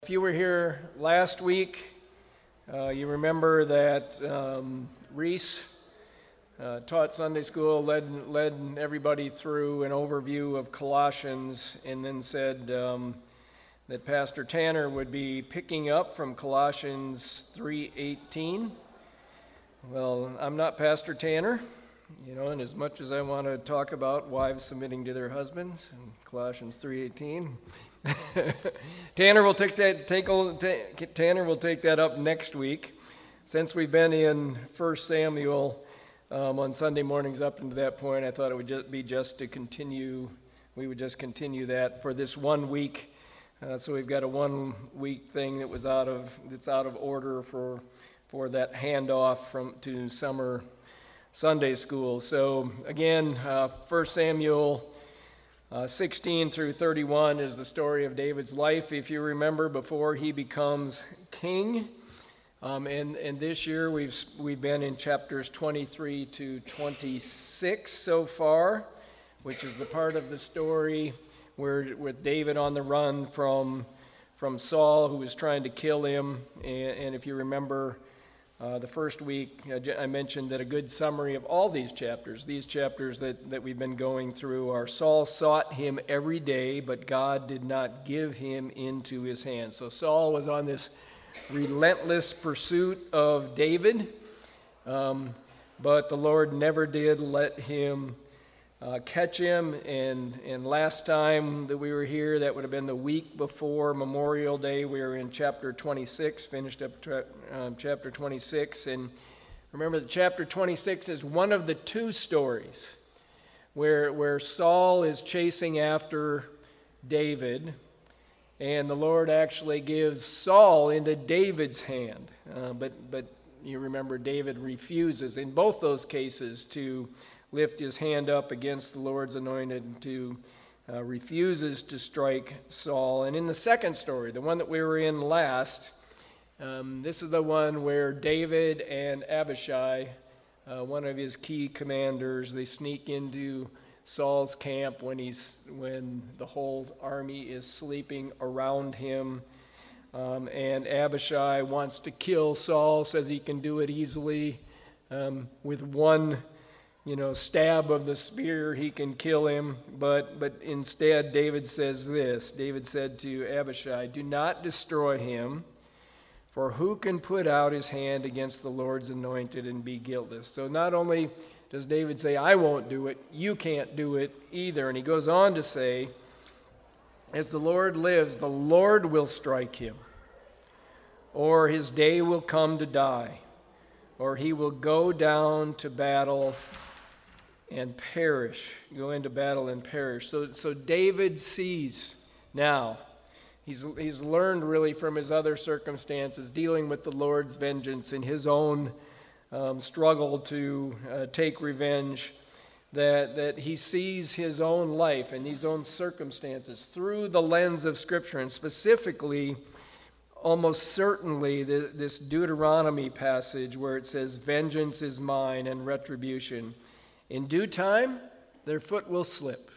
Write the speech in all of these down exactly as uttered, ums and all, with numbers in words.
If you were here last week, uh, you remember that um, Reese uh, taught Sunday school, led, led everybody through an overview of Colossians, and then said um, that Pastor Tanner would be picking up from Colossians three eighteen. Well, I'm not Pastor Tanner, you know, and as much as I want to talk about wives submitting to their husbands in Colossians three eighteen, Tanner will take that. Take, take Tanner will take that up next week. Since we've been in First Samuel um, on Sunday mornings up until that point, I thought it would just be just to continue. We would just continue that for this one week. Uh, so we've got a one week thing that was out of that's out of order for for that handoff from to summer Sunday school. So again, uh, First Samuel. Uh, sixteen through thirty-one is the story of David's life, if you remember, before he becomes king. Um, and, and this year we've we've been in chapters twenty-three to twenty-six so far, which is the part of the story where with David on the run from from Saul, who was trying to kill him. And, and if you remember, Uh, the first week, uh, I mentioned that a good summary of all these chapters, these chapters that, that we've been going through, are Saul sought him every day, but God did not give him into his hand. So Saul was on this relentless pursuit of David, um, but the Lord never did let him uh, catch him. And, and last time that we were here, that would have been the week before Memorial Day. We were in chapter twenty-six, finished up tra- um, chapter twenty-six. And remember that chapter twenty-six is one of the two stories where, where Saul is chasing after David, and the Lord actually gives Saul into David's hand. Uh, but, but you remember David refuses in both those cases to lift his hand up against the Lord's anointed, to uh, refuses to strike Saul. And in the second story, the one that we were in last, um, this is the one where David and Abishai, uh, one of his key commanders, they sneak into Saul's camp when he's when the whole army is sleeping around him. Um, and Abishai wants to kill Saul, says he can do it easily um, with one You know, stab of the spear, he can kill him. But but instead, David says this. David said to Abishai, "Do not destroy him, for who can put out his hand against the Lord's anointed and be guiltless?" So not only does David say, "I won't do it," you can't do it either. And he goes on to say, "As the Lord lives, the Lord will strike him, or his day will come to die, or he will go down to battle and perish, go into battle and perish." So, so David sees now, he's, he's learned really from his other circumstances, dealing with the Lord's vengeance in his own um, struggle to uh, take revenge, that, that he sees his own life and these own circumstances through the lens of Scripture, and specifically, almost certainly, this Deuteronomy passage where it says, "Vengeance is mine and retribution. In due time, their foot will slip.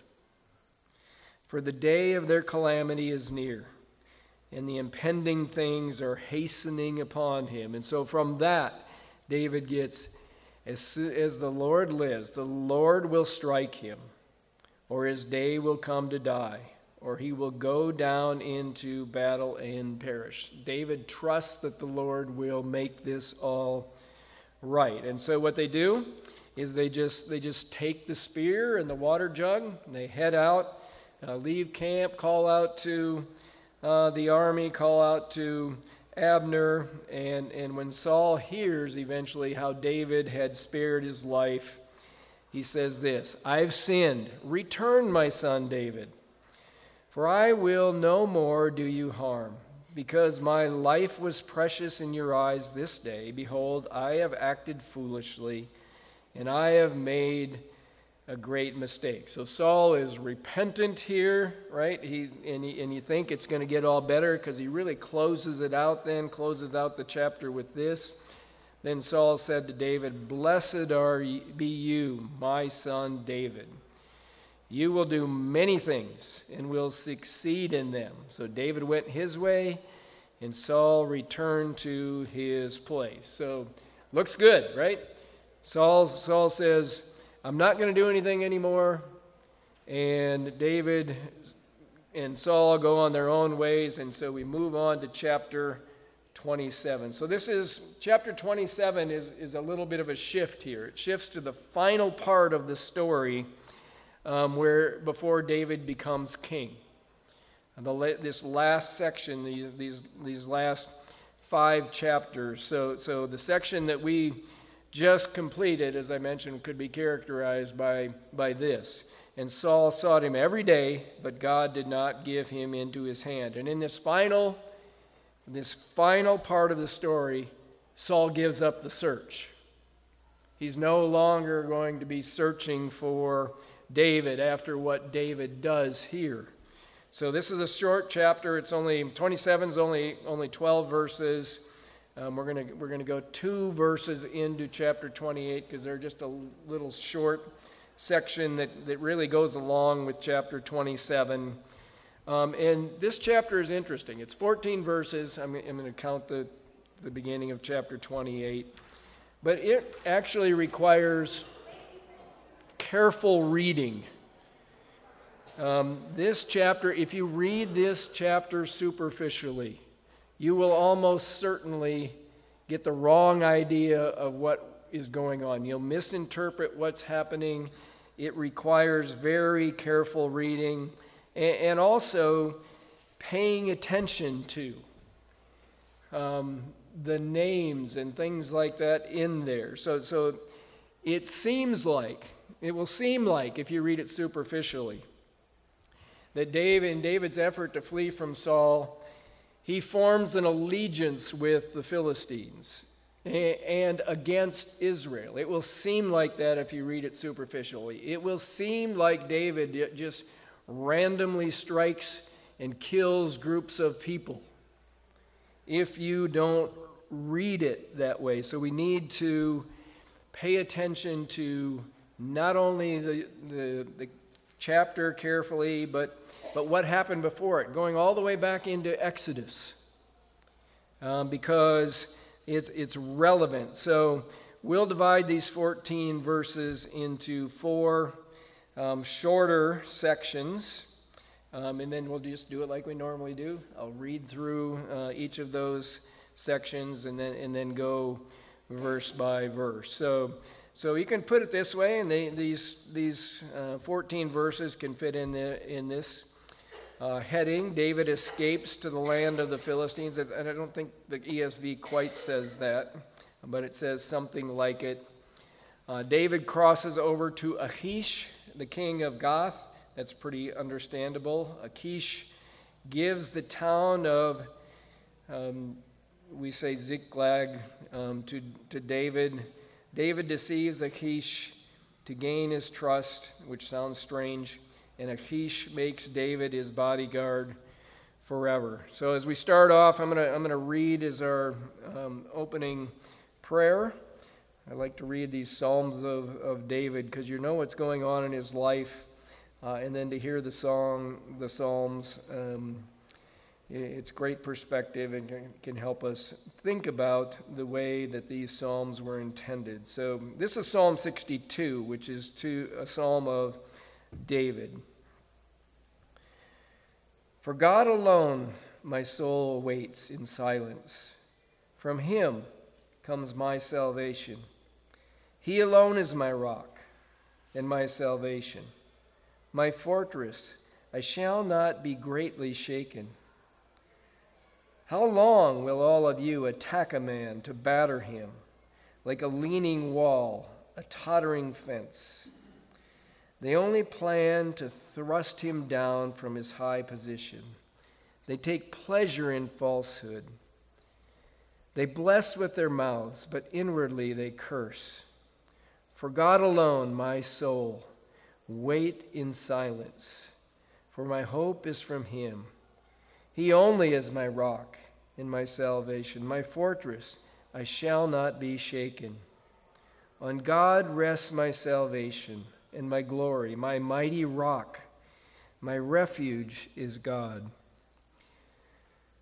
For the day of their calamity is near, and the impending things are hastening upon him." And so from that, David gets, as, as the Lord lives, the Lord will strike him, or his day will come to die, or he will go down into battle and perish. David trusts that the Lord will make this all right. And so what they do is they just they just take the spear and the water jug, and they head out, uh, leave camp, call out to uh, the army, call out to Abner, and, and when Saul hears eventually how David had spared his life, he says this, "I've sinned. Return, my son David, for I will no more do you harm. Because my life was precious in your eyes this day, behold, I have acted foolishly, and I have made a great mistake." So Saul is repentant here, right? He and, he, and you think it's going to get all better because he really closes it out then, closes out the chapter with this. Then Saul said to David, "Blessed are ye, be you, my son David. You will do many things and will succeed in them." So David went his way, and Saul returned to his place. So, looks good, right? Saul, Saul says, I'm not going to do anything anymore. And David and Saul go on their own ways, and so we move on to chapter twenty-seven. So this is, chapter twenty-seven is, is a little bit of a shift here. It shifts to the final part of the story um, where before David becomes king. And the, this last section, these, these, these last five chapters. So, so the section that we just completed, as I mentioned, could be characterized by, by this. And Saul sought him every day, but God did not give him into his hand. And in this final, this final part of the story, Saul gives up the search. He's no longer going to be searching for David after what David does here. So this is a short chapter. It's only twenty-seven is only only twelve verses. Um, we're gonna we're gonna go two verses into chapter twenty-eight because they're just a little short section that, that really goes along with chapter twenty-seven. Um, and this chapter is interesting. It's fourteen verses. I'm, I'm going to count the, the beginning of chapter twenty-eight. But it actually requires careful reading. Um, this chapter, if you read this chapter superficially, you will almost certainly get the wrong idea of what is going on. You'll misinterpret what's happening. It requires very careful reading and, and also paying attention to um, the names and things like that in there. So, so it seems like, it will seem like, if you read it superficially, that David, in David's effort to flee from Saul, he forms an allegiance with the Philistines and against Israel. It will seem like that if you read it superficially. It will seem like David just randomly strikes and kills groups of people if you don't read it that way. So we need to pay attention to not only the, the, the chapter carefully, but, but what happened before it, going all the way back into Exodus, um, because it's, it's relevant. So we'll divide these fourteen verses into four um, shorter sections, um, and then we'll just do it like we normally do. I'll read through uh, each of those sections and then and then go verse by verse. So so you can put it this way, and they, these these uh, fourteen verses can fit in the in this uh, heading. David escapes to the land of the Philistines, and I don't think the E S V quite says that, but it says something like it. Uh, David crosses over to Achish, the king of Gath. That's pretty understandable. Achish gives the town of um, we say Ziklag um, to, to David. David deceives Achish to gain his trust, which sounds strange, and Achish makes David his bodyguard forever. So as we start off, I'm going to I'm going to read as our um, opening prayer. I like to read these Psalms of, of David because you know what's going on in his life, uh, and then to hear the song, the Psalms. Um, It's great perspective and can help us think about the way that these psalms were intended. So this is Psalm sixty-two, which is to a psalm of David. For God alone my soul awaits in silence. From him comes my salvation. He alone is my rock and my salvation. My fortress, I shall not be greatly shaken. How long will all of you attack a man to batter him, like a leaning wall, a tottering fence? They only plan to thrust him down from his high position. They take pleasure in falsehood. They bless with their mouths, but inwardly they curse. For God alone, my soul, wait in silence, for my hope is from him. He only is my rock and my salvation, my fortress. I shall not be shaken. On God rests my salvation and my glory, my mighty rock. My refuge is God.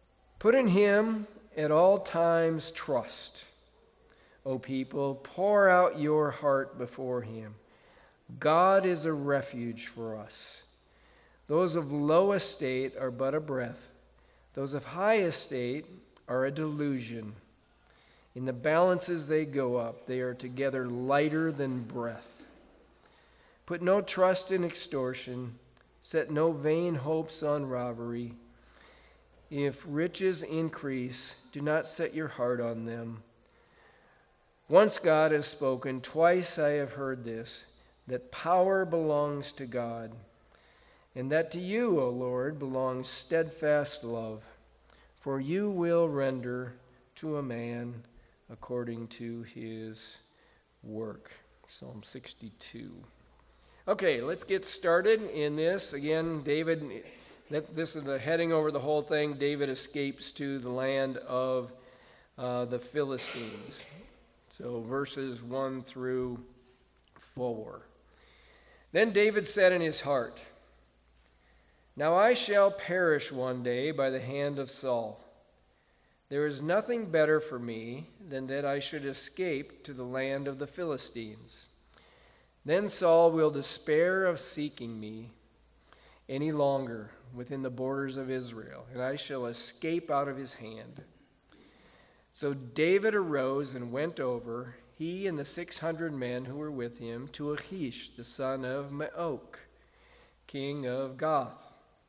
Put in him at all times trust. O people, pour out your heart before him. God is a refuge for us. Those of low estate are but a breath. Those of high estate are a delusion. In the balances they go up. They are together lighter than breath. Put no trust in extortion. Set no vain hopes on robbery. If riches increase, do not set your heart on them. Once God has spoken, twice I have heard this, that power belongs to God, and that to you, O Lord, belongs steadfast love, for you will render to a man according to his work. Psalm sixty-two. Okay, let's get started in this. Again, David, this is the heading over the whole thing. David escapes to the land of uh, the Philistines. So verses one through four. Then David said in his heart, "Now I shall perish one day by the hand of Saul. There is nothing better for me than that I should escape to the land of the Philistines. Then Saul will despair of seeking me any longer within the borders of Israel, and I shall escape out of his hand." So David arose and went over, he and the six hundred men who were with him, to Achish, the son of Maok, king of Gath.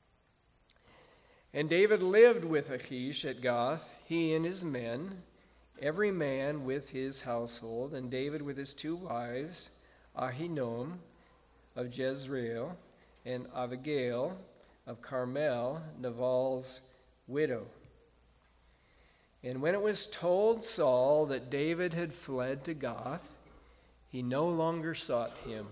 And David lived with Achish at Gath, he and his men, every man with his household, and David with his two wives, Ahinoam of Jezreel, and Abigail of Carmel, Nabal's widow. And when it was told Saul that David had fled to Gath, he no longer sought him.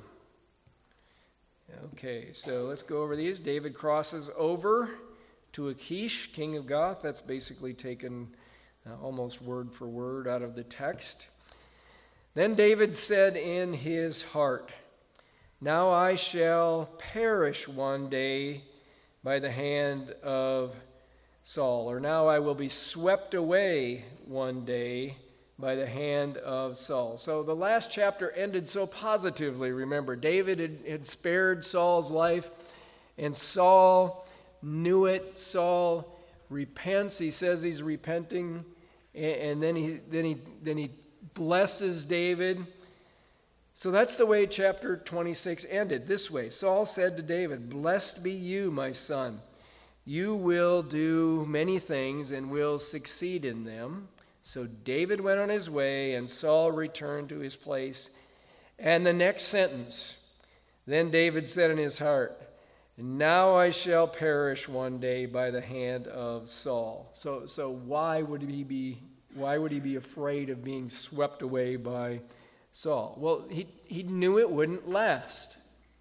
Okay, so let's go over these. David crosses over to Achish, king of Gath. That's basically taken uh, almost word for word out of the text. Then David said in his heart, "Now I shall perish one day by the hand of Saul, or now I will be swept away one day by the hand of Saul." So the last chapter ended so positively, remember. David had, had spared Saul's life, and Saul knew it. Saul repents. He says he's repenting, and, and then he then he then he blesses David. So that's the way chapter twenty-six ended, this way. Saul said to David, "Blessed be you, my son. You will do many things and will succeed in them." So David went on his way, and Saul returned to his place. And the next sentence, then David said in his heart, "Now I shall perish one day by the hand of Saul." So, so why would he be? Why would he be afraid of being swept away by Saul? Well, he he knew it wouldn't last.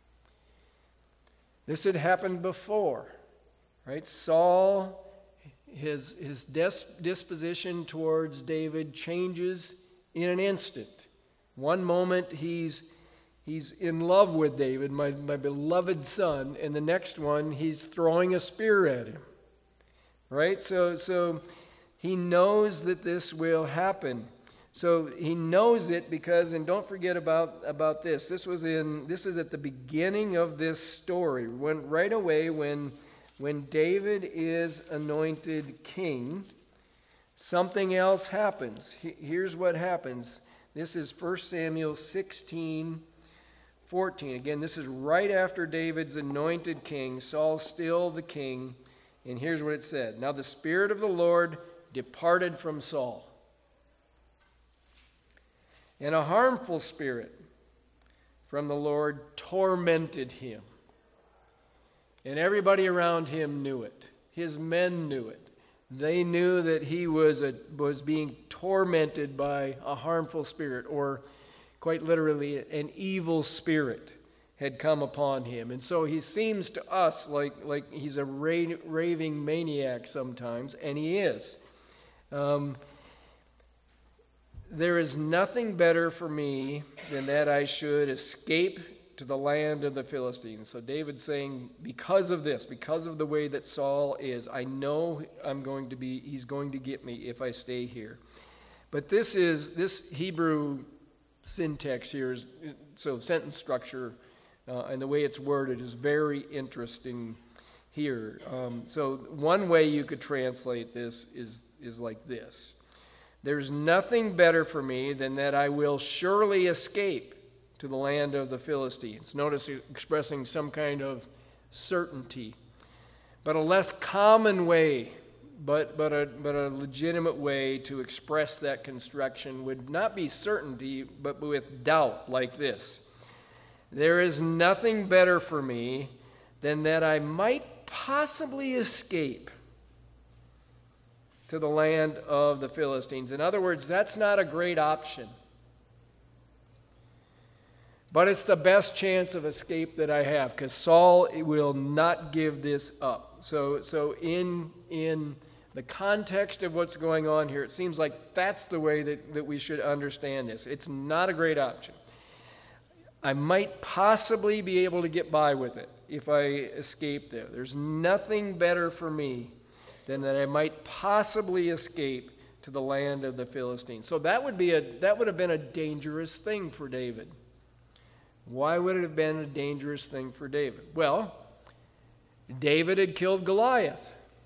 This had happened before. Right? Saul, his, his des- disposition towards David changes in an instant. One moment he's, he's in love with David, my, my beloved son, and the next one he's throwing a spear at him. Right? So, so he knows that this will happen. So he knows it because, and don't forget about, about this. This was in this is at the beginning of this story. When right away when When David is anointed king, something else happens. Here's what happens. This is First Samuel sixteen fourteen. Again, this is right after David's anointed king. Saul's still the king. And here's what it said. "Now the Spirit of the Lord departed from Saul, and a harmful spirit from the Lord tormented him. And everybody around him knew it. His men knew it. They knew that he was a, was being tormented by a harmful spirit, or quite literally, an evil spirit had come upon him. And so he seems to us like, like he's a ra- raving maniac sometimes, and he is. Um, There is nothing better for me than that I should escape to the land of the Philistines. So David's saying, because of this, because of the way that Saul is, I know I'm going to be, he's going to get me if I stay here. But this is, this Hebrew syntax here is, so sentence structure uh, and the way it's worded is very interesting here. Um, so one way you could translate this is, is like this. There's nothing better for me than that I will surely escape to the land of the Philistines. Notice expressing some kind of certainty. But a less common way, but, but, a, but a legitimate way to express that construction would not be certainty, but with doubt, like this. There is nothing better for me than that I might possibly escape to the land of the Philistines. In other words, that's not a great option. But it's the best chance of escape that I have, because Saul will not give this up. So, so in, in the context of what's going on here, it seems like that's the way that, that we should understand this. It's not a great option. I might possibly be able to get by with it if I escape there. There's nothing better for me than that I might possibly escape to the land of the Philistines. So that would be a that would have been a dangerous thing for David. Why would it have been a dangerous thing for David? Well, David had killed Goliath,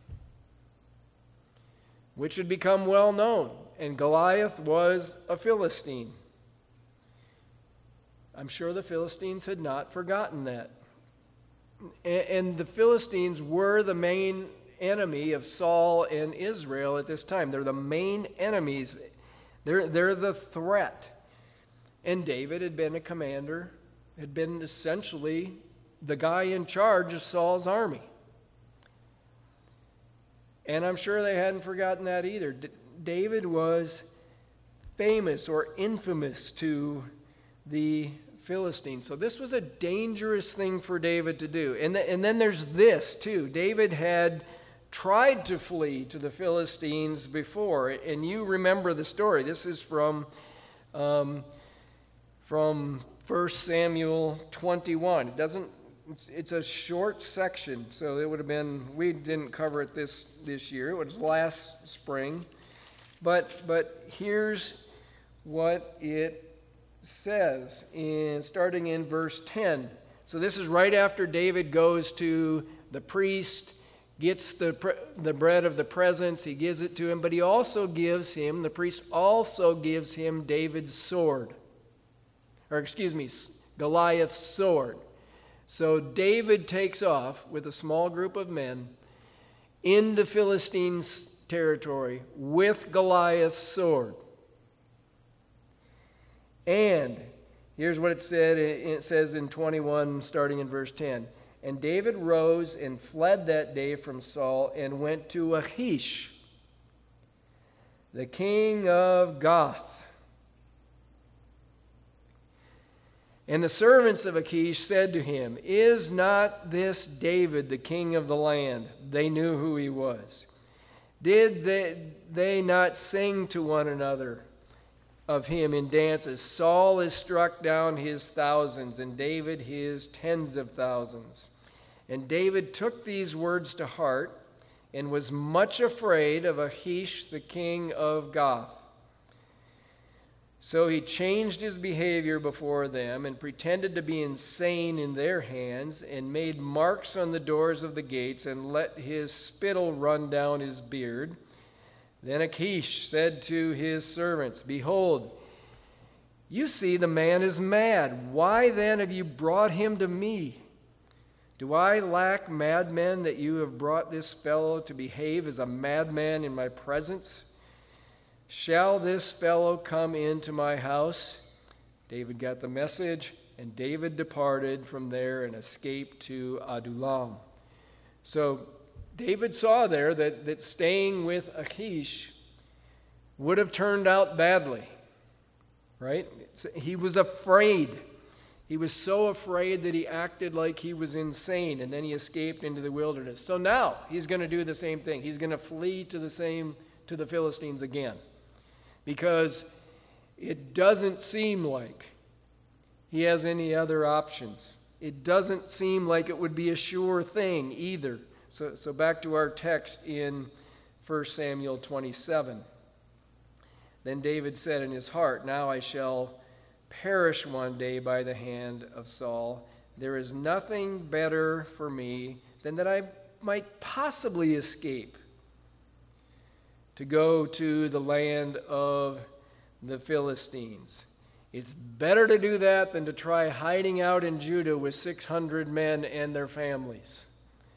which had become well known, and Goliath was a Philistine. I'm sure the Philistines had not forgotten that. And the Philistines were the main enemy of Saul and Israel at this time. They're the main enemies. They're, they're the threat. And David had been a commander, had been essentially the guy in charge of Saul's army. And I'm sure they hadn't forgotten that either. D- David was famous or infamous to the Philistines. So this was a dangerous thing for David to do. And, th- and then there's this too. David had tried to flee to the Philistines before. And you remember the story. This is from, um, from First Samuel twenty-one. It doesn't, it's, it's a short section. So it would have been, we didn't cover it this, this year. It was last spring. But, but here's what it says, in, starting in verse ten. So this is right after David goes to the priest, gets the, the bread of the presence, he gives it to him, but he also gives him, the priest also gives him David's sword. Or excuse me, Goliath's sword. So David takes off with a small group of men into Philistines' territory with Goliath's sword. And here's what it said. It says in twenty-one, starting in verse ten. And David rose and fled that day from Saul and went to Achish, the king of Gath. And the servants of Achish said to him, Is not this David, the king of the land? They knew who he was. Did they, they not sing to one another of him in dances? Saul has struck down his thousands, and David his tens of thousands. And David took these words to heart and was much afraid of Achish, the king of Gath. So he changed his behavior before them and pretended to be insane in their hands and made marks on the doors of the gates and let his spittle run down his beard. Then Achish said to his servants, Behold, you see the man is mad. Why then have you brought him to me? Do I lack madmen that you have brought this fellow to behave as a madman in my presence? Shall this fellow come into my house? David got the message, and David departed from there and escaped to Adullam. So David saw there that, that staying with Achish would have turned out badly, right? He was afraid. He was so afraid that he acted like he was insane, and then he escaped into the wilderness. So now he's going to do the same thing. He's going to flee to the same to the Philistines again, because it doesn't seem like he has any other options. It doesn't seem like it would be a sure thing either. So, so back to our text in First Samuel twenty-seven. Then David said in his heart, "Now I shall perish one day by the hand of Saul. There is nothing better for me than that I might possibly escape to go to the land of the Philistines. It's better to do that than to try hiding out in Judah with six hundred men and their families."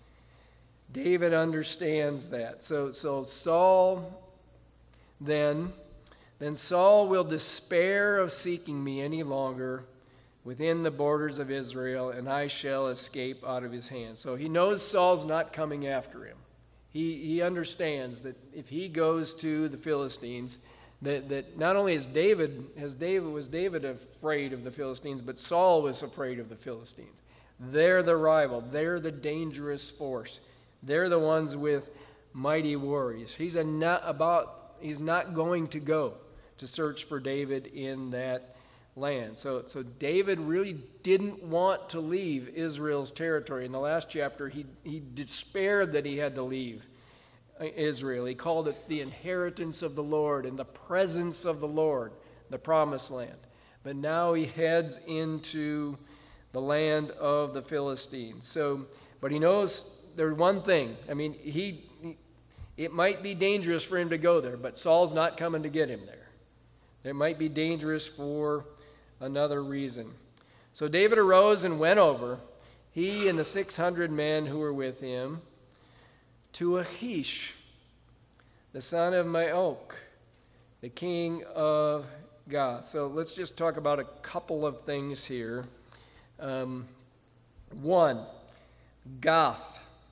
David understands that. So, so Saul then, then Saul will despair of seeking me any longer within the borders of Israel, and I shall escape out of his hand. So he knows Saul's not coming after him. He, he understands that if he goes to the Philistines, that, that not only is David, has David, was David afraid of the Philistines, but Saul was afraid of the Philistines. They're the rival. They're the dangerous force. They're the ones with mighty warriors. He's a not about. He's not going to go to search for David in that land. So, so David really didn't want to leave Israel's territory. In the last chapter, he, he despaired that he had to leave Israel. He called it the inheritance of the Lord and the presence of the Lord, the promised land. But now he heads into the land of the Philistines. So, but he knows there's one thing. I mean, he, he it might be dangerous for him to go there, but Saul's not coming to get him there. It might be dangerous for another reason. So David arose and went over, he and the six hundred men who were with him, to Achish, the son of Maok, the king of Gath. So let's just talk about a couple of things here. Um, one, Gath.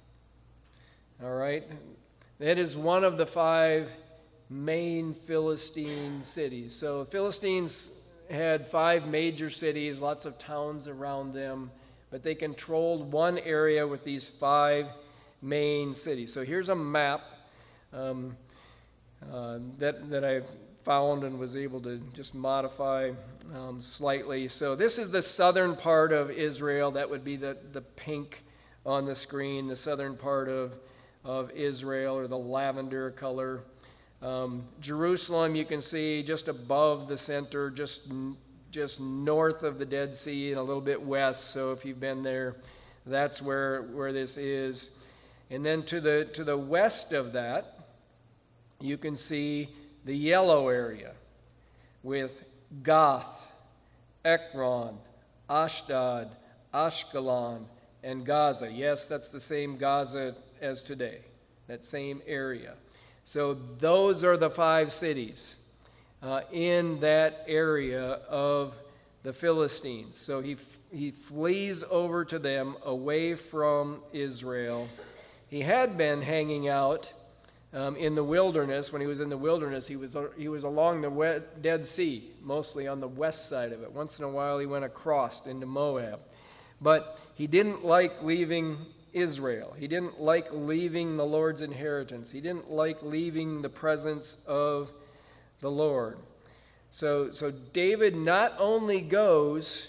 All right? That is one of the five main Philistine cities. So Philistines had five major cities, lots of towns around them, but they controlled one area with these five main cities. So here's a map um, uh, that, that I've found and was able to just modify um, slightly. So this is the southern part of Israel. That would be the, the pink on the screen, the southern part of, of Israel, or the lavender color. Um, Jerusalem, you can see just above the center, just, just north of the Dead Sea and a little bit west. So if you've been there, that's where, where this is. And then to the, to the west of that, you can see the yellow area with Gath, Ekron, Ashdod, Ashkelon, and Gaza. Yes, that's the same Gaza as today, that same area. So those are the five cities uh, in that area of the Philistines. So he, he flees over to them away from Israel. He had been hanging out um, in the wilderness. When he was in the wilderness, he was, he was along the Dead Sea, mostly on the west side of it. Once in a while, he went across into Moab. But he didn't like leaving Israel. He didn't like leaving the Lord's inheritance. He didn't like leaving the presence of the Lord. So, so David not only goes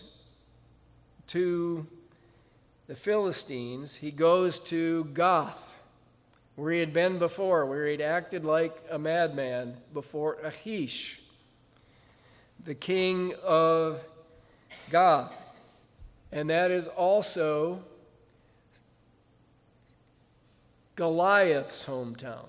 to the Philistines, he goes to Gath, where he had been before, where he'd acted like a madman before Achish, the king of Gath. And that is also Goliath's hometown.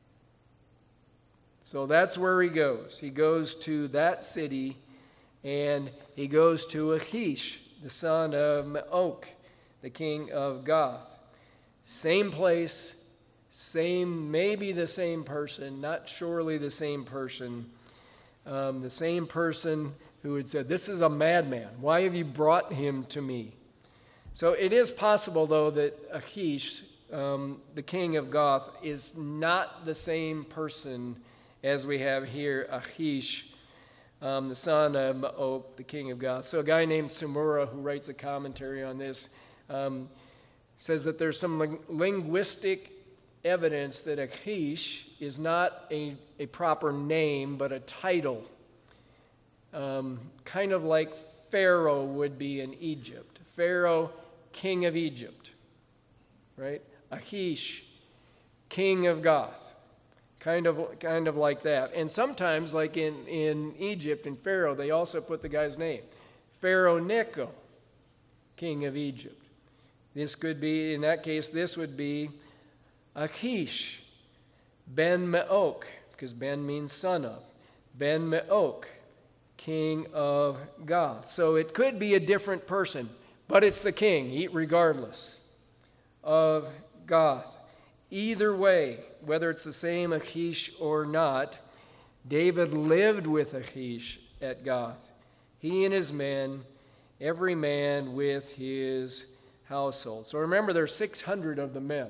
So that's where he goes. He goes to that city, and he goes to Achish, the son of Maok, the king of Gath. Same place, same, maybe the same person, not surely the same person. Um, the same person who had said, "This is a madman. Why have you brought him to me?" So it is possible, though, that Achish, um, the king of Gath, is not the same person as we have here, Achish, um, the son of Maok, the king of Gath. So a guy named Samura, who writes a commentary on this, um, says that there's some ling- linguistic evidence that Achish is not a, a proper name, but a title. Um, kind of like Pharaoh would be in Egypt. Pharaoh, king of Egypt, right? Achish, king of Gath. Kind of, kind of like that. And sometimes, like in, in Egypt and Pharaoh, they also put the guy's name. Pharaoh Necho, king of Egypt. This could be, in that case, this would be Achish, Ben Me'ok, because Ben means son of. Ben Me'ok, king of Gath. So it could be a different person, but it's the king, regardless, of Gath. Either way, whether it's the same Achish or not, David lived with Achish at Gath. He and his men, every man with his household. So remember, there's six hundred of the men.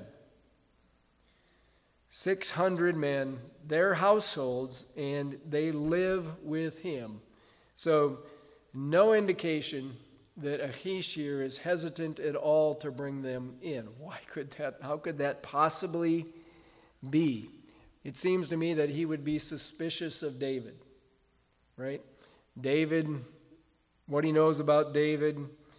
six hundred men, their households, and they live with him. So no indication that Achish here is hesitant at all to bring them in. Why could that, how could that possibly be? It seems to me that he would be suspicious of David, right? David, what he knows about David.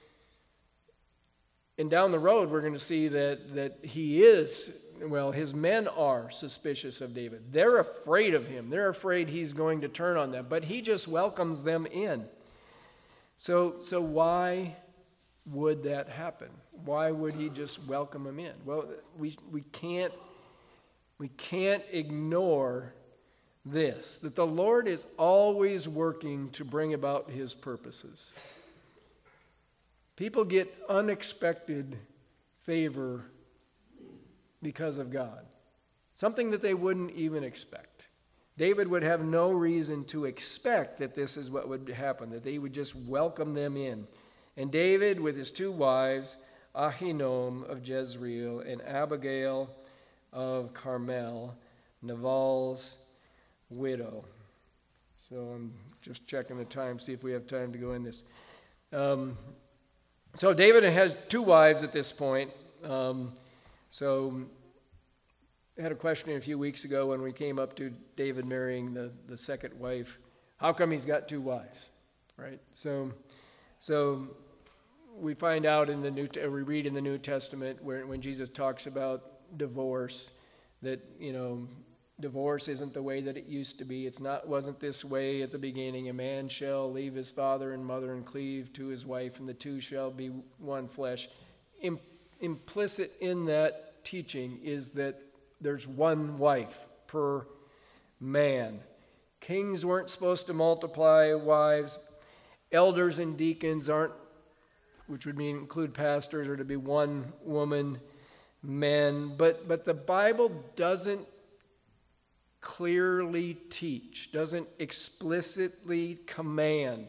And down the road, we're going to see that, that he is, well, his men are suspicious of David. They're afraid of him. They're afraid he's going to turn on them. But he just welcomes them in. So, so why would that happen? Why would he just welcome them in? Well, we, we can't, we can't ignore this, that the Lord is always working to bring about his purposes. People get unexpected favor because of God, something that they wouldn't even expect. David would have no reason to expect that this is what would happen, that they would just welcome them in. And David, with his two wives, Ahinoam of Jezreel and Abigail of Carmel, Nabal's widow. So I'm just checking the time, see if we have time to go in this. Um, so David has two wives at this point. Um, so I had a question a few weeks ago when we came up to David marrying the, the second wife. How come he's got two wives, right? So, so we find out in the New, we read in the New Testament where when Jesus talks about divorce, that you know, divorce isn't the way that it used to be. It's not, wasn't this way at the beginning. A man shall leave his father and mother and cleave to his wife, and the two shall be one flesh. Im- implicit in that teaching is that there's one wife per man. Kings weren't supposed to multiply wives. Elders and deacons aren't, which would mean include pastors, are to be one woman, men. But, but the Bible doesn't clearly teach, doesn't explicitly command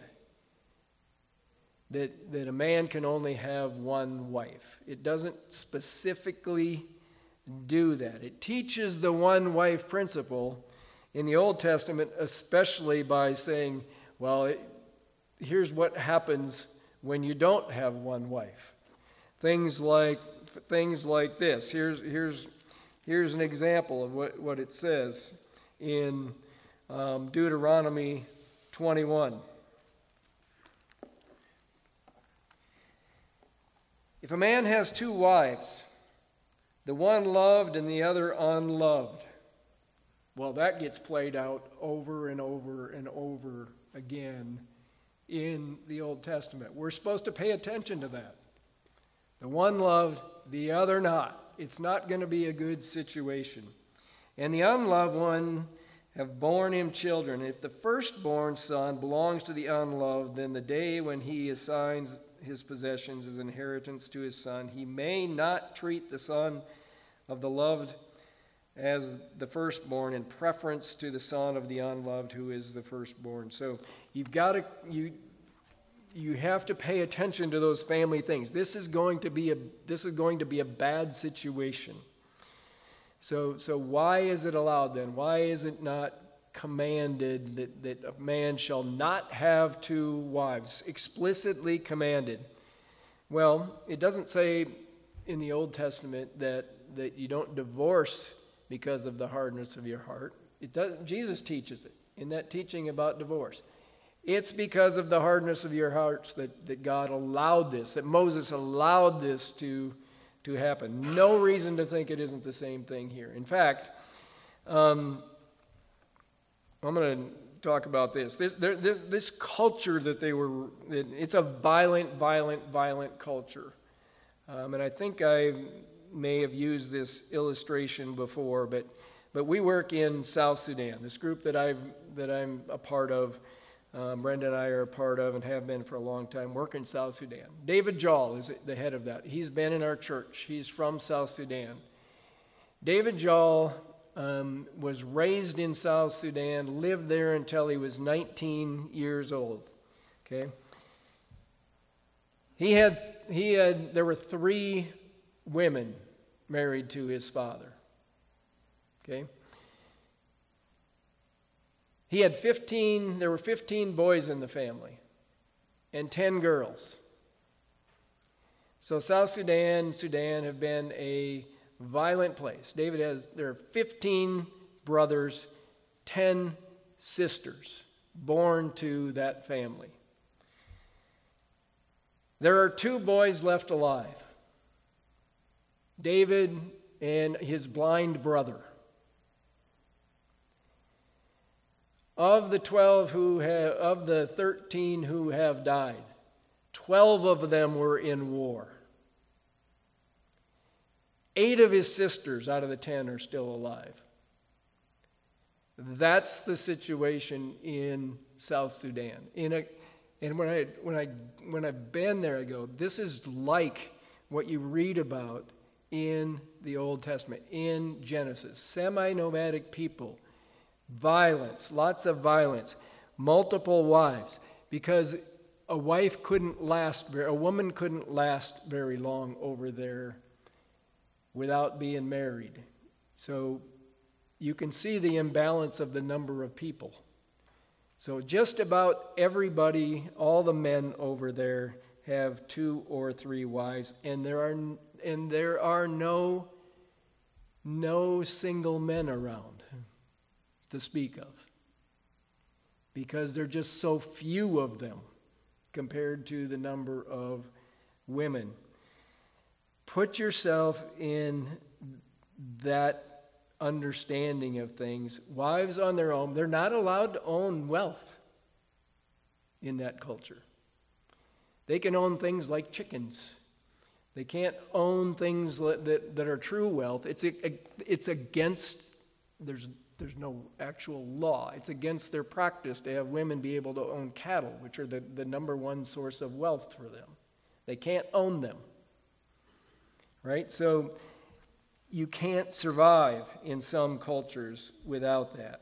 that, that a man can only have one wife. It doesn't specifically do that. It teaches the one-wife principle in the Old Testament, especially by saying, well, it, here's what happens when you don't have one wife. Things like things like this. Here's here's here's an example of what, what it says in um, Deuteronomy twenty-one. If a man has two wives, the one loved and the other unloved. Well, that gets played out over and over and over again in the Old Testament. We're supposed to pay attention to that. The one loved, the other not. It's not going to be a good situation. And the unloved one have borne him children. If the firstborn son belongs to the unloved, then the day when he assigns his possessions as inheritance to his son, he may not treat the son of the loved as the firstborn in preference to the son of the unloved who is the firstborn. So you've got to you you have to pay attention to those family things. This is going to be a this is going to be a bad situation. So so why is it allowed then? Why is it not commanded that, that a man shall not have two wives, explicitly commanded? Well, it doesn't say in the Old Testament that, that you don't divorce because of the hardness of your heart. It doesn't. Jesus teaches it in that teaching about divorce. It's because of the hardness of your hearts that, that God allowed this, that Moses allowed this to, to happen. No reason to think it isn't the same thing here. In fact, um, I'm going to talk about this. This, there, this. this culture that they were, it's a violent, violent, violent culture. Um, and I think I may have used this illustration before, but but we work in South Sudan. This group that I've that I'm a part of, um, Brenda and I are a part of and have been for a long time, work in South Sudan. David Jall is the head of that. He's been in our church. He's from South Sudan. David Jall um, was raised in South Sudan, lived there until he was nineteen years old. Okay. He had he had there were three women married to his father. Okay. He had fifteen, there were fifteen boys in the family and ten girls. So South Sudan, Sudan have been a violent place. David has, there are fifteen brothers, ten sisters born to that family. There are two boys left alive, David and his blind brother. Of the twelve who have, of the thirteen who have died, twelve of them were in war. Eight of his sisters out of the ten are still alive. That's the situation in South Sudan. In a, and when I when I when I've been there, I go, this is like what you read about in the Old Testament, in Genesis. Semi-nomadic people. Violence, lots of violence, multiple wives, because a wife couldn't last, a woman couldn't last very long over there without being married. So you can see the imbalance of the number of people. So just about everybody, all the men over there have two or three wives, and there are and there are no no single men around to speak of, because there are just so few of them compared to the number of women. Put yourself in that understanding of things. Wives on their own, they're not allowed to own wealth in that culture. They can own things like chickens. They can't own things that, that are true wealth. It's, it's against, there's There's no actual law. It's against their practice to have women be able to own cattle, which are the, the number one source of wealth for them. They can't own them. Right? So you can't survive in some cultures without that.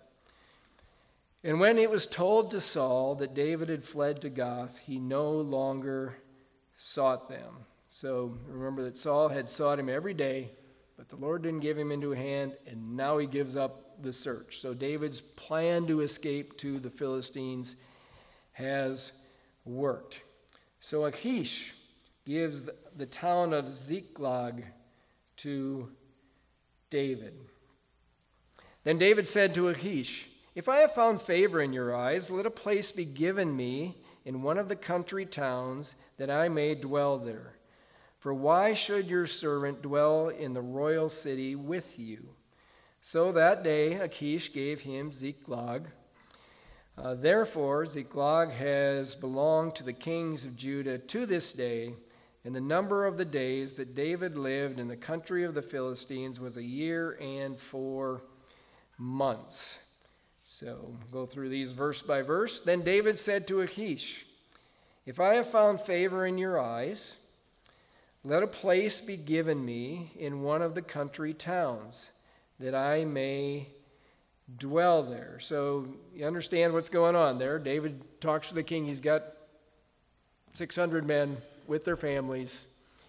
And when it was told to Saul that David had fled to Gath, he no longer sought them. So remember that Saul had sought him every day, but the Lord didn't give him into a hand, and now he gives up the search. So David's plan to escape to the Philistines has worked. So Achish gives the town of Ziklag to David. Then David said to Achish, "If I have found favor in your eyes, let a place be given me in one of the country towns, that I may dwell there. For why should your servant dwell in the royal city with you?" So that day Achish gave him Ziklag. Uh, therefore Ziklag has belonged to the kings of Judah to this day, and the number of the days that David lived in the country of the Philistines was a year and four months. So go through these verse by verse. Then David said to Achish, "If I have found favor in your eyes, let a place be given me in one of the country towns, that I may dwell there." So you understand what's going on there. David talks to the king. He's got six hundred men with their families.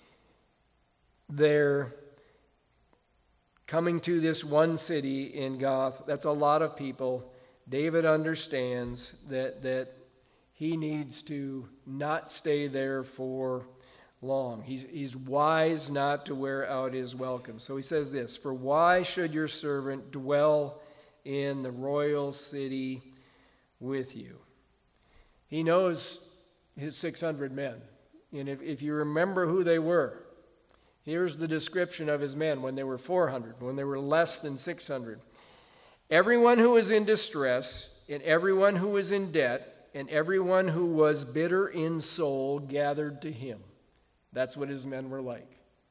They're coming to this one city in Gath. That's a lot of people. David understands that, that he needs to not stay there for long. He's, he's wise not to wear out his welcome. So he says this, "For why should your servant dwell in the royal city with you?" he knows his six hundred men. And if, if you remember who they were, here's the description of his men when they were four hundred, when they were less than six hundred. Everyone who was in distress, and everyone who was in debt, and everyone who was bitter in soul gathered to him. That's what his men were like.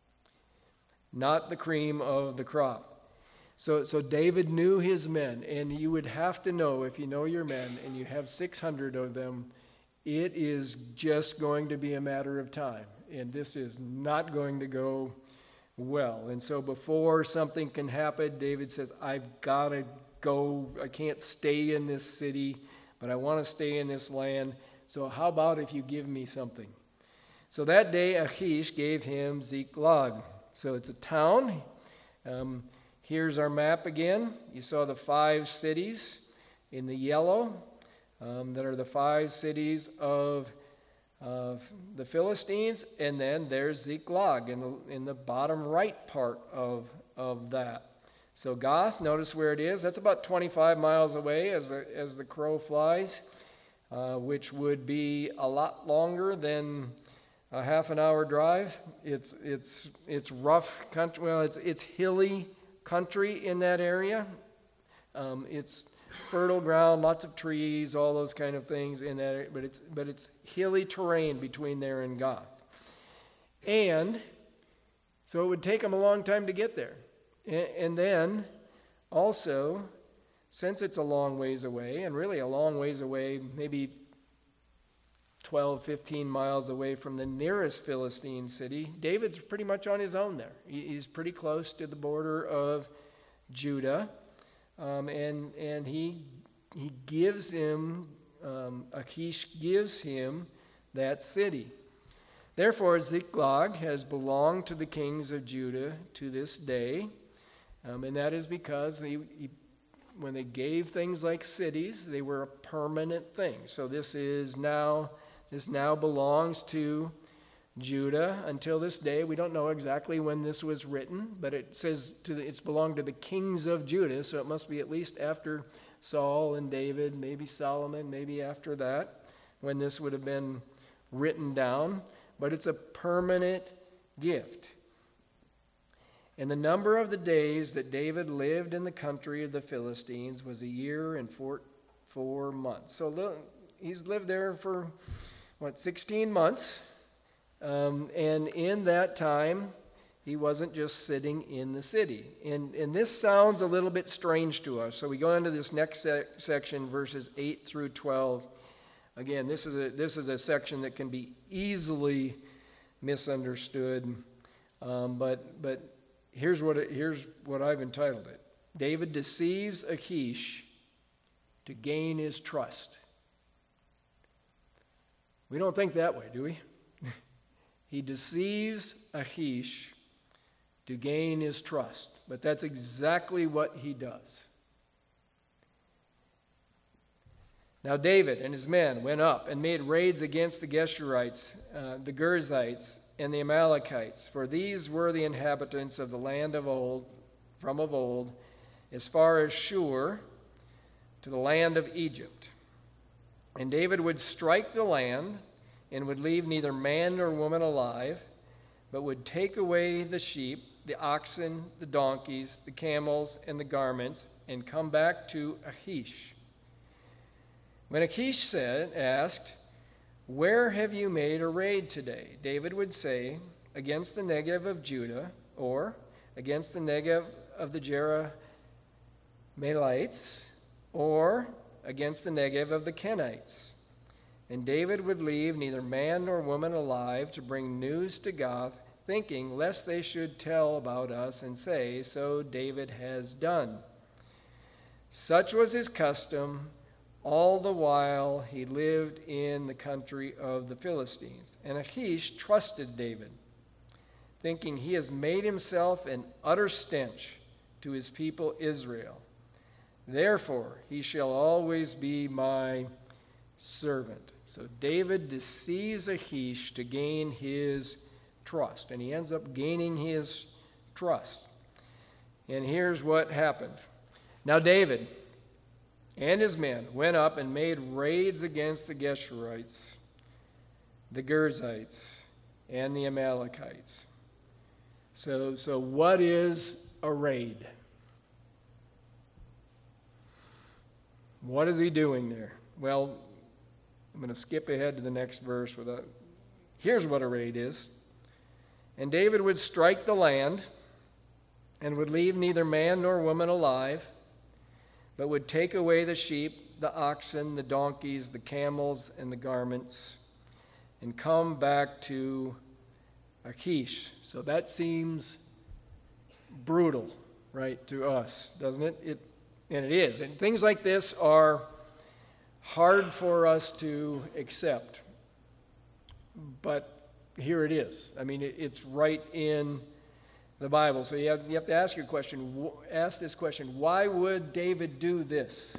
Not the cream of the crop. So, so David knew his men, and you would have to know, if you know your men and you have six hundred of them, it is just going to be a matter of time. And this is not going to go well. And so before something can happen, David says, I've got to go. I can't stay in this city, but I want to stay in this land. So how about if you give me something? So that day Achish gave him Ziklag. So it's a town. Um, here's our map again. You saw the five cities in the yellow um, that are the five cities of of the Philistines, and then there's Ziklag in the, in the bottom right part of, of that. So Gath, notice where it is. That's about twenty-five miles away as the, as the crow flies, uh, which would be a lot longer than a half an hour drive. It's it's it's rough country. Well, it's it's hilly country in that area. Um, it's fertile ground, lots of trees, all those kind of things in that area, but it's but it's hilly terrain between there and Gath. And so it would take them a long time to get there. And, and then also, since it's a long ways away, and really a long ways away, maybe twelve, fifteen miles away from the nearest Philistine city, David's pretty much on his own there. He, he's pretty close to the border of Judah. Um, and and he he gives him, um, Achish gives him that city. Therefore, Ziklag has belonged to the kings of Judah to this day, um, and that is because he, he, when they gave things like cities, they were a permanent thing. So this is now this now belongs to Judah until this day. We don't know exactly when this was written, but it says to the, it's belonged to the kings of Judah, so it must be at least after Saul and David, maybe Solomon, maybe after that, when this would have been written down. But it's a permanent gift. And the number of the days that David lived in the country of the Philistines was a year and four, four months. So he's lived there for, what, sixteen months. Um, and in that time, he wasn't just sitting in the city. And, and this sounds a little bit strange to us. So we go into this next sec- section, verses eight through twelve. Again, this is a, this is a section that can be easily misunderstood. Um, but but here's what it, here's what I've entitled it. David deceives Achish to gain his trust. We don't think that way, do we? He deceives Achish to gain his trust. But that's exactly what he does. Now David and his men went up and made raids against the Geshurites, uh, the Girzites, and the Amalekites, for these were the inhabitants of the land of old, from of old, as far as Shur, to the land of Egypt. And David would strike the land, and would leave neither man nor woman alive, but would take away the sheep, the oxen, the donkeys, the camels, and the garments, and come back to Achish. When Achish said, asked, "Where have you made a raid today?" David would say, "Against the Negev of Judah," or "Against the Negev of the Jerahmeelites," or "Against the Negev of the Kenites." And David would leave neither man nor woman alive to bring news to Gath, thinking lest they should tell about us and say, "So David has done." Such was his custom all the while he lived in the country of the Philistines. And Achish trusted David, thinking he has made himself an utter stench to his people Israel. Therefore he shall always be my servant. So David deceives Achish to gain his trust, and he ends up gaining his trust. And here's what happened. Now David and his men went up and made raids against the Geshurites, the Girzites, and the Amalekites. So, so what is a raid? What is he doing there? Well, I'm going to skip ahead to the next verse. Without, here's what a raid is. And David would strike the land and would leave neither man nor woman alive, but would take away the sheep, the oxen, the donkeys, the camels, and the garments, and come back to Achish. So that seems brutal, right, to us, doesn't it? It and it is. And things like this are hard for us to accept. But here it is. I mean, it, it's right in the Bible. So you have, you have to ask your question, ask this question, why would David do this?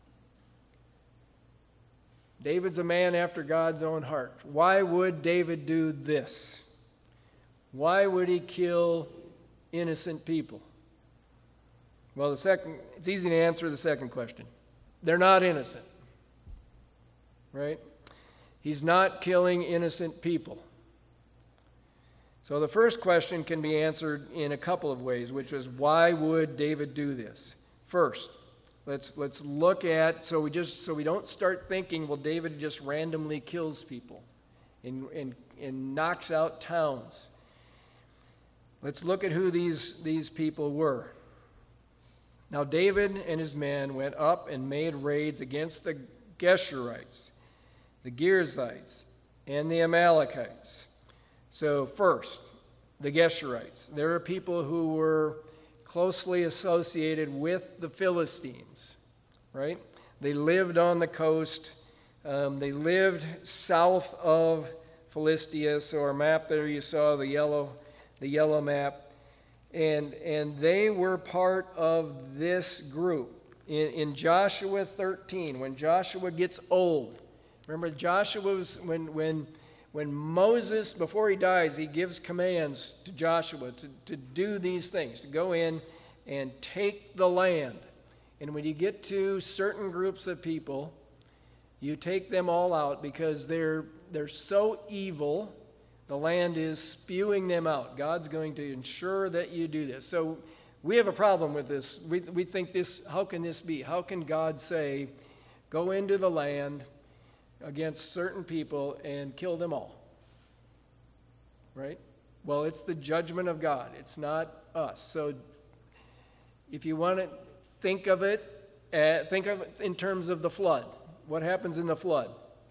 David's a man after God's own heart. Why would David do this? Why would he kill innocent people? Well, the second, it's easy to answer the second question. They're not innocent, right? He's not killing innocent people. So the first question can be answered in a couple of ways, which is, why would David do this? First, let's let's look at, so we just so we don't start thinking, well, David just randomly kills people and and, and knocks out towns. Let's look at who these, these people were. Now David and his men went up and made raids against the Geshurites, the Girzites, and the Amalekites. So first, the Geshurites. There are people who were closely associated with the Philistines, right? They lived on the coast. Um, they lived south of Philistia. So our map there, you saw the yellow, the yellow map. And, and they were part of this group. In, in Joshua thirteen, when Joshua gets old, remember Joshua was, when, when, when Moses, before he dies, he gives commands to Joshua to, to do these things, to go in and take the land. And when you get to certain groups of people, you take them all out because they're, they're so evil. The land is spewing them out. God's going to ensure that you do this. So we have a problem with this. We, we think this, how can this be? How can God say, go into the land against certain people and kill them all? Right? Well, it's the judgment of God. It's not us. So if you want to think of it, uh, think of it in terms of the flood. What happens in the flood?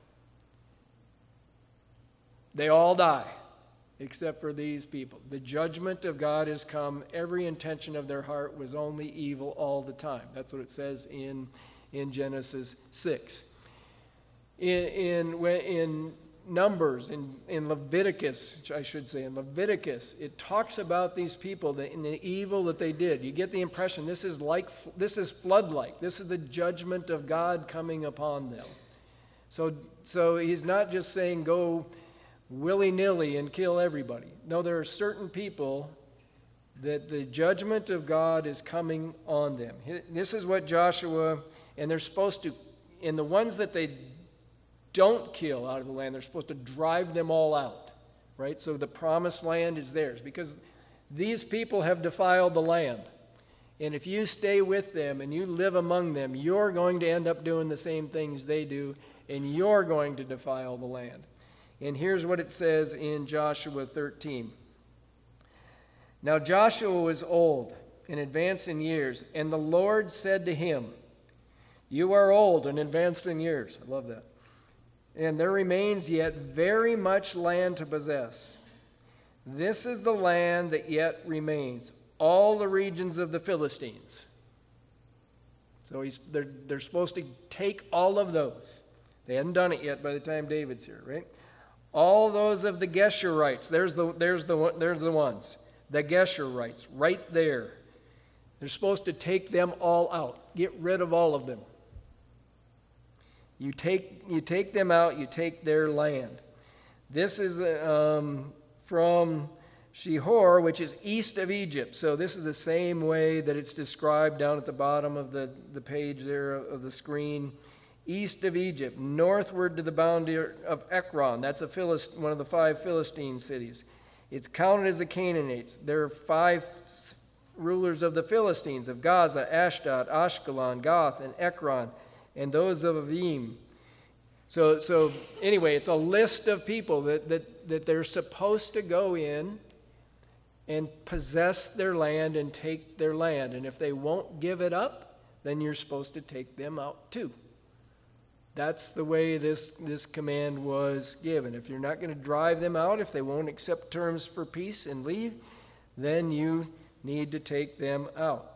They all die, except for these people. The judgment of God has come. Every intention of their heart was only evil all the time. That's what it says in, in Genesis six. In, in, in Numbers, in, in Leviticus, I should say, in Leviticus, it talks about these people that, and the evil that they did. You get the impression this is like this is flood-like. This is the judgment of God coming upon them. So, so he's not just saying go willy-nilly and kill everybody. No, there are certain people that the judgment of God is coming on them. This is what Joshua, and they're supposed to, and the ones that they don't kill out of the land, they're supposed to drive them all out, right? So the promised land is theirs because these people have defiled the land. And if you stay with them and you live among them, you're going to end up doing the same things they do, and you're going to defile the land. And here's what it says in Joshua thirteen. Now Joshua was old and advanced in years, and the Lord said to him, you are old and advanced in years. I love that. And there remains yet very much land to possess. This is the land that yet remains, all the regions of the Philistines. So he's, they're, they're supposed to take all of those. They hadn't done it yet by the time David's here, right? All those of the Geshurites, there's the, there's the, there's the ones. The Geshurites, right there. They're supposed to take them all out. Get rid of all of them. You take, you take them out, you take their land. This is um, from Shihor, which is east of Egypt. So this is the same way that it's described down at the bottom of the, the page there of the screen. East of Egypt, northward to the boundary of Ekron. That's a Philist- one of the five Philistine cities. It's counted as the Canaanites. There are five rulers of the Philistines, of Gaza, Ashdod, Ashkelon, Gath, and Ekron, and those of Avim. So, so anyway, it's a list of people that, that, that they're supposed to go in and possess their land and take their land. And if they won't give it up, then you're supposed to take them out too. That's the way this, this command was given. If you're not going to drive them out, if they won't accept terms for peace and leave, then you need to take them out.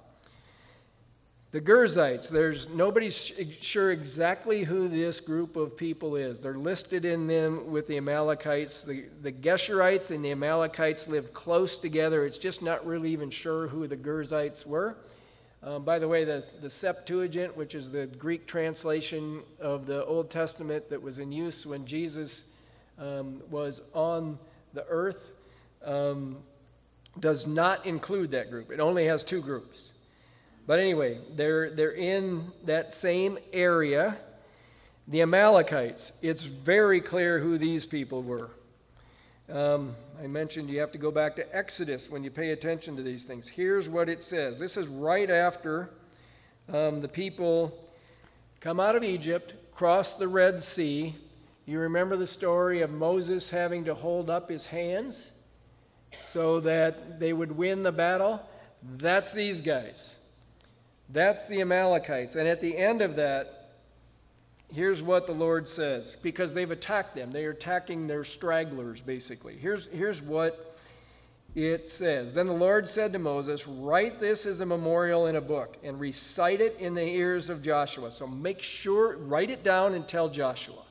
The Gerzites, there's nobody's sure exactly who this group of people is. They're listed in them with the Amalekites. The, the Geshurites and the Amalekites lived close together. It's just not really even sure who the Gerzites were. Um, by the way, the, the Septuagint, which is the Greek translation of the Old Testament that was in use when Jesus um, was on the earth, um, does not include that group. It only has two groups. But anyway, they're, they're in that same area. The Amalekites, it's very clear who these people were. Um, I mentioned you have to go back to Exodus when you pay attention to these things. Here's what it says. This is right after um, the people come out of Egypt, cross the Red Sea. You remember the story of Moses having to hold up his hands so that they would win the battle? That's these guys. That's the Amalekites. And at the end of that, here's what the Lord says, because they've attacked them. They are attacking their stragglers, basically. Here's, here's what it says. Then the Lord said to Moses, write this as a memorial in a book and recite it in the ears of Joshua. So make sure, write it down and tell Joshua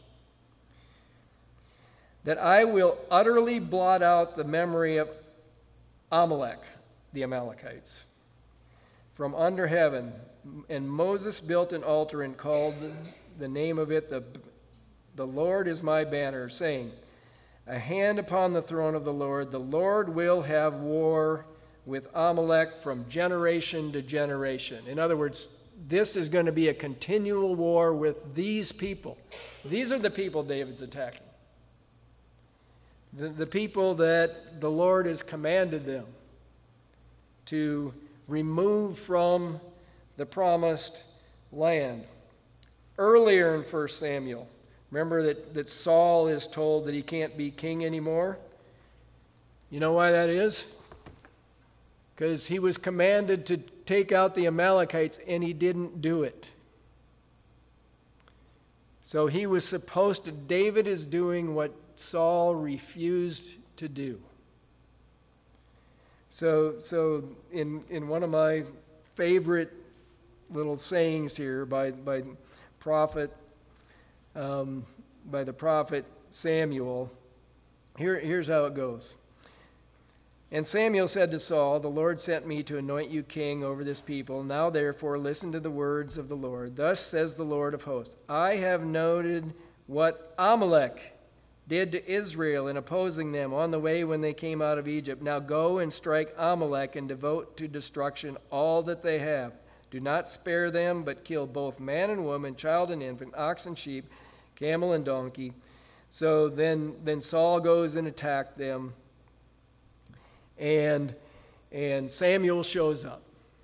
that I will utterly blot out the memory of Amalek, the Amalekites, from under heaven. And Moses built an altar and called the name of it, the, the Lord is my banner, saying, a hand upon the throne of the Lord. The Lord will have war with Amalek from generation to generation. In other words, this is going to be a continual war with these people. These are the people David's attacking. The, the people that the Lord has commanded them to remove from the promised land. Earlier in First Samuel, remember that, that Saul is told that he can't be king anymore? You know why that is? Because he was commanded to take out the Amalekites and he didn't do it. So he was supposed to, David is doing what Saul refused to do. So, so in, in one of my favorite little sayings here by, by prophet, um, by the prophet Samuel, here, here's how it goes. And Samuel said to Saul, the Lord sent me to anoint you king over this people. Now therefore listen to the words of the Lord. Thus says the Lord of hosts, I have noted what Amalek did to Israel in opposing them on the way when they came out of Egypt. Now go and strike Amalek and devote to destruction all that they have. Do not spare them, but kill both man and woman, child and infant, ox and sheep, camel and donkey. So then, then Saul goes and attacked them, and, and Samuel shows up.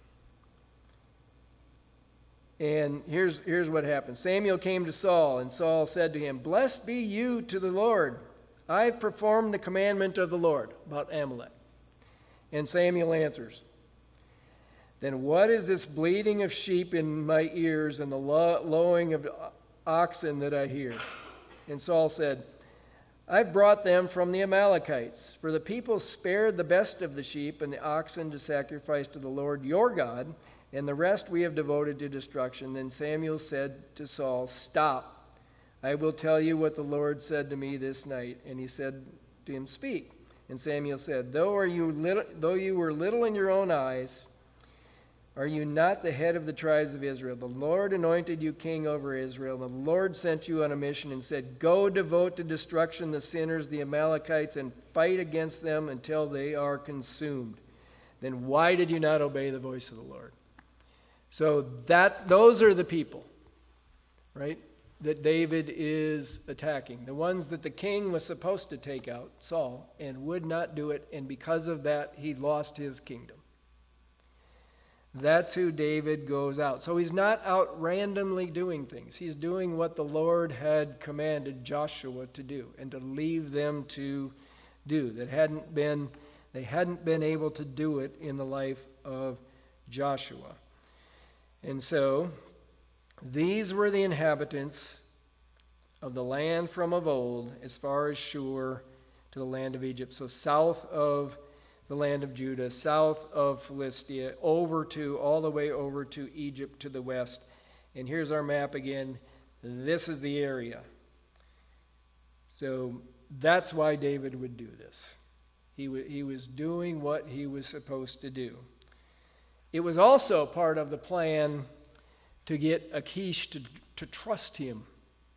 And here's, here's what happened. Samuel came to Saul, and Saul said to him, blessed be you to the Lord. I've performed the commandment of the Lord, about Amalek. And Samuel answers, then what is this bleating of sheep in my ears and the lowing of oxen that I hear? And Saul said, I've brought them from the Amalekites, for the people spared the best of the sheep and the oxen to sacrifice to the Lord your God, and the rest we have devoted to destruction. Then Samuel said to Saul, stop. I will tell you what the Lord said to me this night. And he said to him, speak. And Samuel said, though, are you little, though you were little in your own eyes, Are you not the head of the tribes of Israel? The Lord anointed you king over Israel. The Lord sent you on a mission and said, go devote to destruction the sinners, the Amalekites, and fight against them until they are consumed. Then why did you not obey the voice of the Lord? So that those are the people, right, that David is attacking. The ones that the king was supposed to take out, Saul, and would not do it, and because of that, he lost his kingdom. That's who David goes out. So he's not out randomly doing things. He's doing what the Lord had commanded Joshua to do and to leave them to do. That hadn't been, they hadn't been able to do it in the life of Joshua. And so these were the inhabitants of the land from of old, as far as Shur to the land of Egypt. So south of the land of Judah, south of Philistia, over to, all the way over to Egypt to the west. And here's our map again. This is the area. So that's why David would do this. He, w- he was doing what he was supposed to do. It was also part of the plan to get Achish to, to trust him.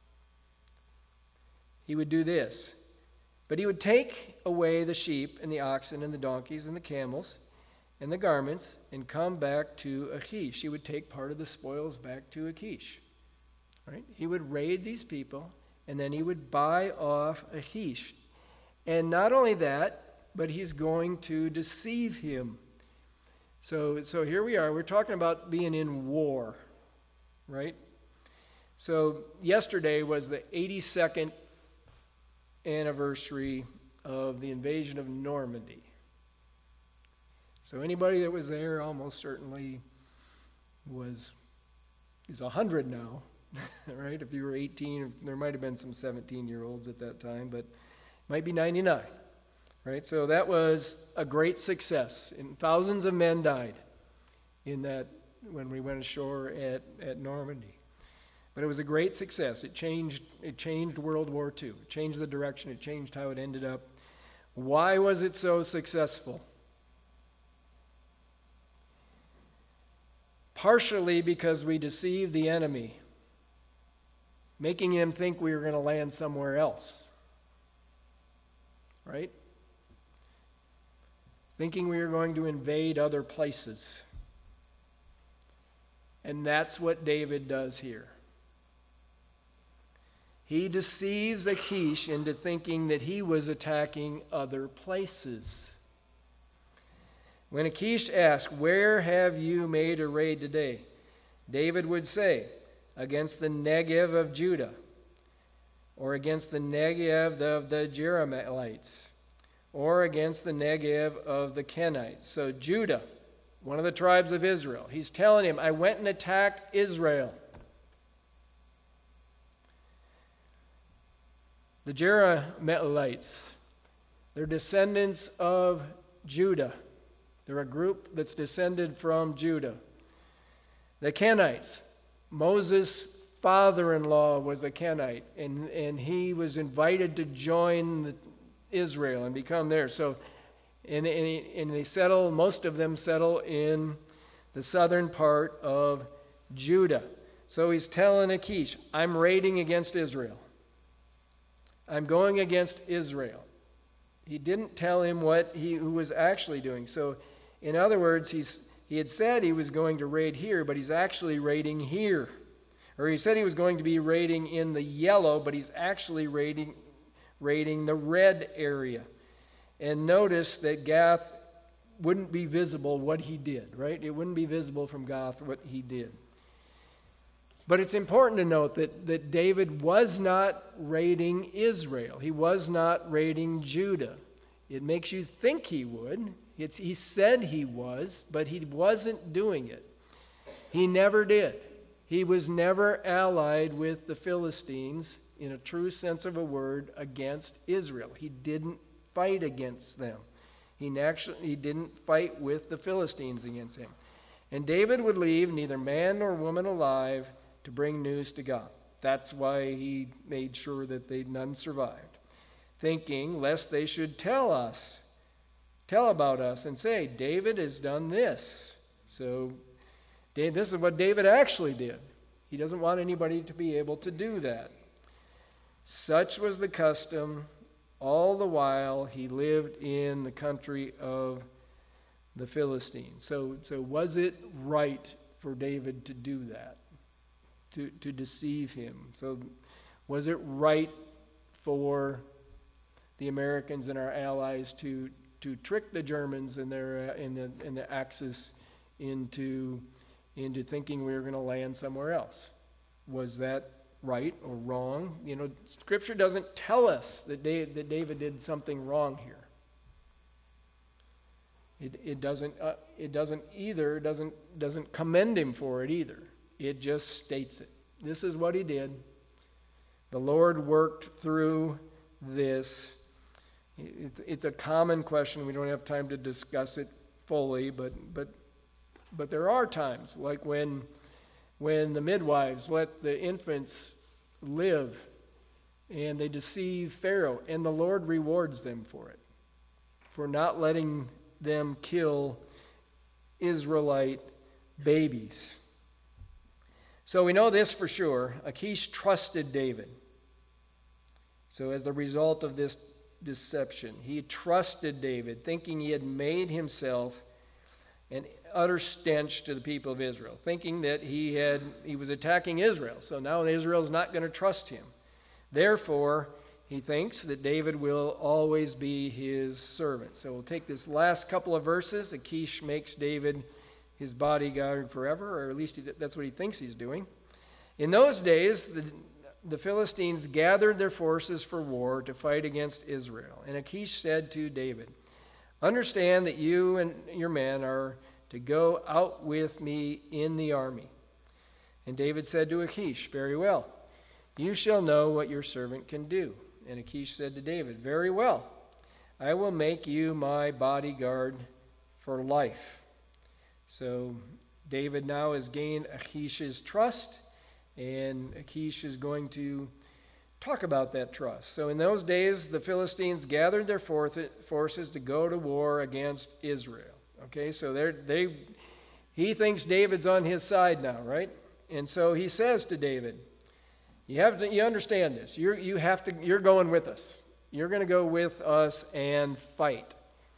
He would do this. But he would take away the sheep and the oxen and the donkeys and the camels and the garments and come back to Achish. He would take part of the spoils back to Achish. Right? He would raid these people, and then he would buy off Achish. And not only that, but he's going to deceive him. So, so here we are. We're talking about being in war, right? So yesterday was the eighty-second anniversary of the invasion of Normandy. So anybody that was there almost certainly was is one hundred now, right? If you were eighteen, there might have been some seventeen-year-olds at that time, but might be ninety-nine, right? So that was a great success, and thousands of men died in that when we went ashore at, at Normandy. But it was a great success. It changed, it changed World War Two. It changed the direction. It changed how it ended up. Why was it so successful? Partially because we deceived the enemy, making him think we were going to land somewhere else. Right? Thinking we were going to invade other places. And that's what David does here. He deceives Achish into thinking that he was attacking other places. When Achish asked, where have you made a raid today? David would say, against the Negev of Judah, or against the Negev of the Jerahmeelites, or against the Negev of the Kenites. So Judah, one of the tribes of Israel, he's telling him, I went and attacked Israel. The Jerahmeelites, they're descendants of Judah. They're a group that's descended from Judah. The Kenites, Moses' father-in-law was a Kenite, and, and he was invited to join the, Israel and become theirs. So, and, and, and they settle, most of them settle in the southern part of Judah. So he's telling Achish, I'm raiding against Israel. I'm going against Israel. He didn't tell him what he who was actually doing. So, in other words, he's he had said he was going to raid here, but he's actually raiding here. Or he said he was going to be raiding in the yellow, but he's actually raiding, raiding the red area. And notice that Gath wouldn't be visible what he did, right? It wouldn't be visible from Gath what he did. But it's important to note that, that David was not raiding Israel. He was not raiding Judah. It makes you think he would. It's, he said he was, but he wasn't doing it. He never did. He was never allied with the Philistines in a true sense of a word against Israel. He didn't fight against them. He actually he didn't fight with the Philistines against him. And David would leave neither man nor woman alive to bring news to God. That's why he made sure that they none survived, thinking lest they should tell us, tell about us and say, David has done this. So This is what David actually did. He doesn't want anybody to be able to do that. Such was the custom all the while he lived in the country of the Philistines. So, so was it right for David to do that, to, to deceive him? So was it right for the Americans and our allies to to trick the Germans and their uh, in the in the Axis into into thinking we were going to land somewhere else? Was that right or wrong? You know, Scripture doesn't tell us that David, that David did something wrong here. It it doesn't uh, it doesn't either doesn't doesn't commend him for it either. It just states it. This is what he did. The Lord worked through this. It's it's a common question. We don't have time to discuss it fully, but but but there are times like when when the midwives let the infants live and they deceive Pharaoh, and the Lord rewards them for it, for not letting them kill Israelite babies. So we know this for sure. Achish trusted David. So as a result of this deception, he trusted David, thinking he had made himself an utter stench to the people of Israel, thinking that he had he was attacking Israel. So now Israel's not going to trust him. Therefore, he thinks that David will always be his servant. So we'll take this last couple of verses. Achish makes David his bodyguard forever, or at least he, that's what he thinks he's doing. In those days, the, the Philistines gathered their forces for war to fight against Israel. And Achish said to David, "Understand that you and your men are to go out with me in the army." And David said to Achish, "Very well. You shall know what your servant can do." And Achish said to David, "Very well. I will make you my bodyguard for life." So David now has gained Achish's trust, and Achish is going to talk about that trust. So in those days, the Philistines gathered their forces to go to war against Israel. Okay, so they're, they, he thinks David's on his side now, right? And so he says to David, "You have to, you understand this. You're, you have to, you're going with us. You're going to go with us and fight."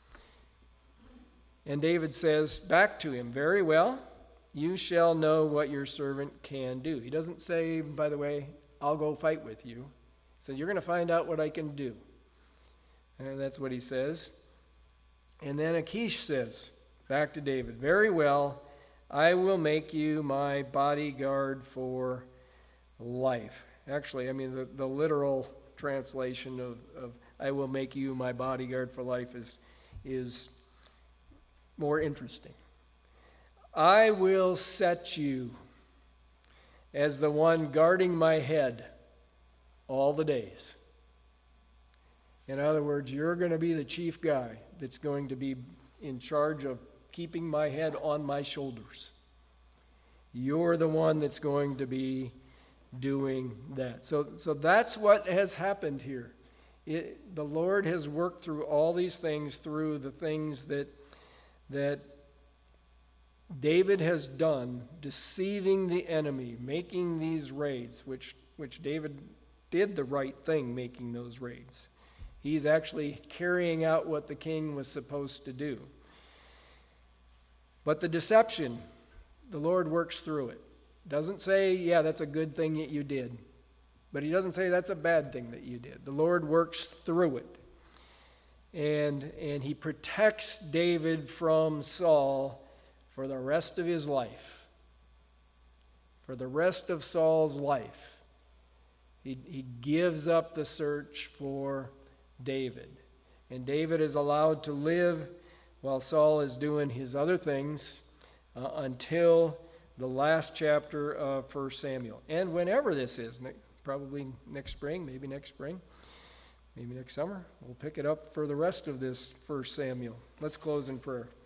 And David says back to him, "Very well. You shall know what your servant can do." He doesn't say, by the way, "I'll go fight with you." He said, "You're going to find out what I can do." And that's what he says. And then Achish says back to David, "Very well, I will make you my bodyguard for life." Actually, I mean, the, the literal translation of, of "I will make you my bodyguard for life" is, is more interesting. "I will set you as the one guarding my head all the days." In other words, you're going to be the chief guy that's going to be in charge of keeping my head on my shoulders. You're the one that's going to be doing that. So, so that's what has happened here. It, the Lord has worked through all these things, through the things that that David has done, deceiving the enemy, making these raids, which, which David did the right thing making those raids. He's actually carrying out what the king was supposed to do. But the deception, the Lord works through it. Doesn't say, "Yeah, that's a good thing that you did." But he doesn't say that's a bad thing that you did. The Lord works through it. And, and he protects David from Saul for the rest of his life. For the rest of Saul's life. He, he gives up the search for David. And David is allowed to live while Saul is doing his other things uh, until the last chapter of First Samuel. And whenever this is, ne- probably next spring, maybe next spring, maybe next summer, we'll pick it up for the rest of this First Samuel. Let's close in prayer.